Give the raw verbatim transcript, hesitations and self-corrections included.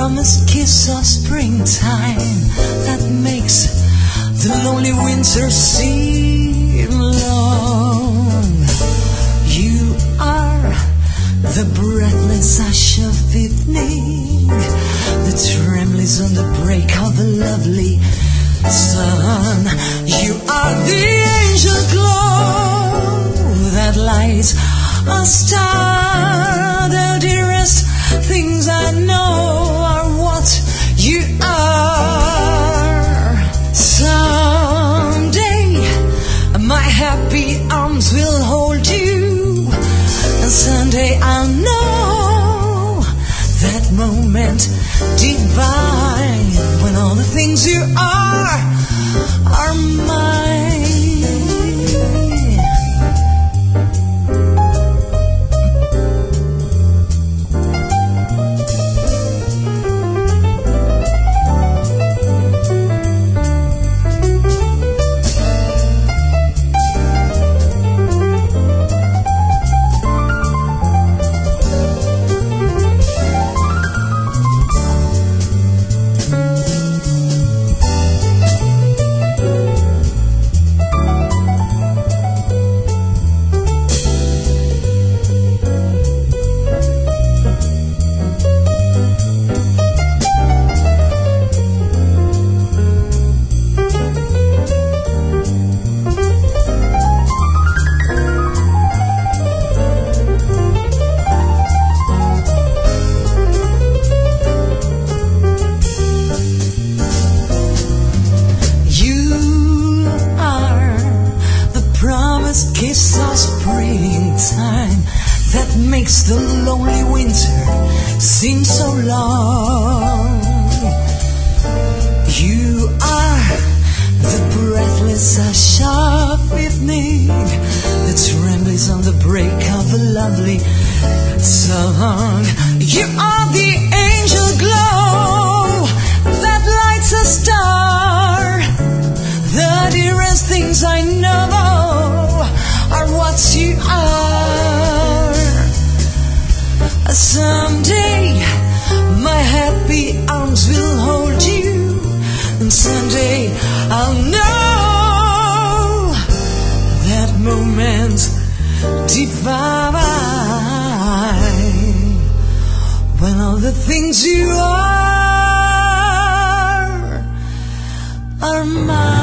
promised kiss of springtime that makes the lonely winter seem long. You are the breathless hush of evening, the tremblings on the break of a lovely sun. You are the angel glow that lights a star. The dearest things I know are what you are. Someday my happy arms will hold you, and someday I'll know that moment divine when all the things you are are mine. Kiss of springtime that makes the lonely winter seem so long. You are the breathless hush of evening, the tremblings on the break of a lovely song. You are the angel glow that lights a star. The dearest things I know are what you are. Someday my happy arms will hold you, and someday I'll know that moment divine when all the things you are are mine.